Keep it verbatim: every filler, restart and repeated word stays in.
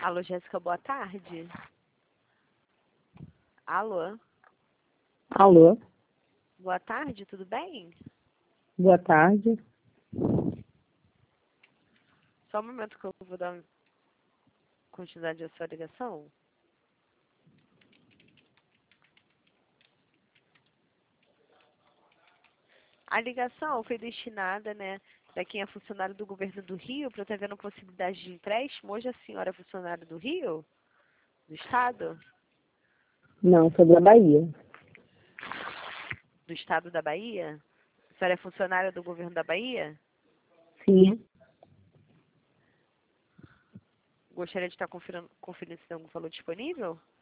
Alô, Jéssica, boa tarde. Alô, Alô, boa tarde, tudo bem? boa tarde. Só um momento que eu vou dar continuidade à sua ligação. A ligação foi destinada, né, para quem é funcionário do governo do Rio, para estar vendo possibilidade de empréstimo. Hoje a senhora é funcionária do Rio? Do Estado? Não, sou da Bahia. Do Estado da Bahia? A senhora é funcionária do governo da Bahia? Sim, Gostaria de estar conferindo, conferindo se tem algum valor disponível?